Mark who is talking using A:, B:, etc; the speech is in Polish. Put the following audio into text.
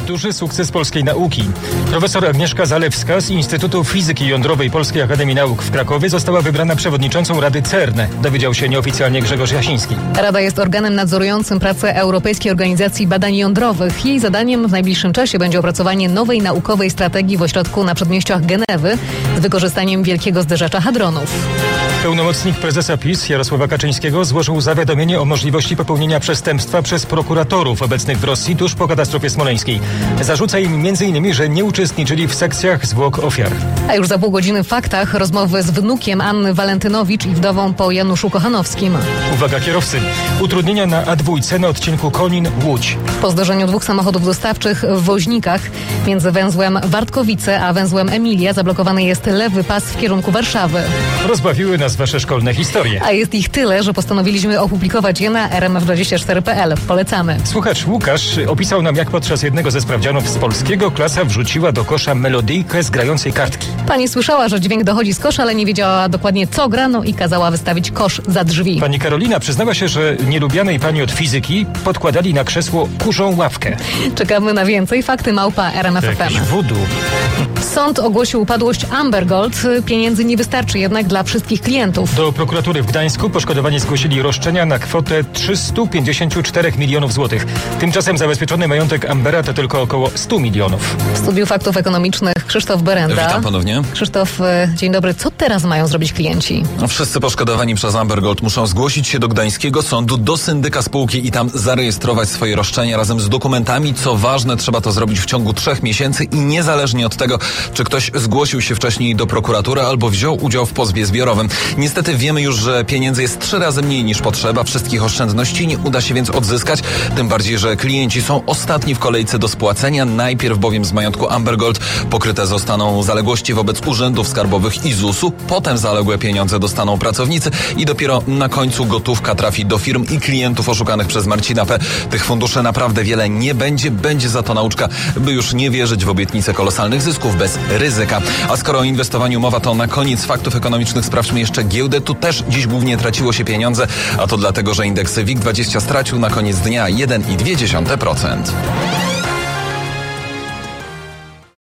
A: Duży sukces polskiej nauki. Profesor Agnieszka Zalewska z Instytutu Fizyki Jądrowej Polskiej Akademii Nauk w Krakowie została wybrana przewodniczącą Rady CERN. Dowiedział się nieoficjalnie Grzegorz Jasiński.
B: Rada jest organem nadzorującym pracę Europejskiej Organizacji Badań Jądrowych. Jej zadaniem w najbliższym czasie będzie opracowanie nowej naukowej strategii w ośrodku na przedmieściach Genewy z wykorzystaniem wielkiego zderzacza hadronów.
A: Pełnomocnik prezesa PiS Jarosława Kaczyńskiego złożył zawiadomienie o możliwości popełnienia przestępstwa przez prokuratorów obecnych w Rosji tuż po katastrofie smoleńskiej. Zarzuca im m.in., że nie uczestniczyli w sekcjach zwłok ofiar.
B: A już za pół godziny w Faktach rozmowy z wnukiem Anny Walentynowicz i wdową po Januszu Kochanowskim.
A: Uwaga kierowcy. Utrudnienia na A2 na odcinku Konin-Łódź.
B: Po zdarzeniu dwóch samochodów dostawczych w Woźnikach między węzłem Wartkowice a węzłem Emilia zablokowany jest lewy pas w kierunku Warszawy.
A: Rozbawiły nas wasze szkolne historie.
B: A jest ich tyle, że postanowiliśmy opublikować je na rmf24.pl. Polecamy.
A: Słuchacz Łukasz opisał nam, jak podczas jednego ze sprawdzianów z polskiego klasa wrzuciła do kosza melodyjkę z grającej kartki.
B: Pani słyszała, że dźwięk dochodzi z kosza, ale nie wiedziała dokładnie co gra, no i kazała wystawić kosz za drzwi.
A: Pani Karolina przyznała się, że nielubianej pani od fizyki podkładali na krzesło kurzą ławkę.
B: Czekamy na więcej. Fakty @RMF.fm.
A: Jakiś wudu.
B: Sąd ogłosił upadłość Amber Gold. Pieniędzy nie wystarczy jednak dla wszystkich klientów.
A: Do prokuratury w Gdańsku poszkodowani zgłosili roszczenia na kwotę 354 milionów złotych. Tymczasem zabezpieczony majątek Ambera to tylko około 100 milionów.
B: W studiu faktów ekonomicznych Krzysztof Berenda.
C: Witam ponownie.
B: Krzysztof, dzień dobry. Co teraz mają zrobić klienci?
C: Wszyscy poszkodowani przez Amber Gold muszą zgłosić się do gdańskiego sądu, do syndyka spółki i tam zarejestrować swoje roszczenia razem z dokumentami. Co ważne, trzeba to zrobić w ciągu 3 miesięcy i niezależnie od tego, czy ktoś zgłosił się wcześniej do prokuratury albo wziął udział w pozwie zbiorowym. Niestety wiemy już, że pieniędzy jest 3 razy mniej niż potrzeba. Wszystkich oszczędności nie uda się więc odzyskać. Tym bardziej, że klienci są ostatni w kolejce do spłacenia. Najpierw bowiem z majątku Amber Gold pokryte zostaną zaległości wobec urzędów skarbowych i ZUS-u. Potem zaległe pieniądze dostaną pracownicy i dopiero na końcu gotówka trafi do firm i klientów oszukanych przez Marcina P. Tych funduszy naprawdę wiele nie będzie. Będzie za to nauczka, by już nie wierzyć w obietnice kolosalnych zysków bez ryzyka. A skoro o inwestowaniu mowa, to na koniec faktów ekonomicznych sprawdźmy jeszcze giełdę. Tu też dziś głównie traciło się pieniądze, a to dlatego, że indeks WIG20 stracił na koniec dnia 1,2%.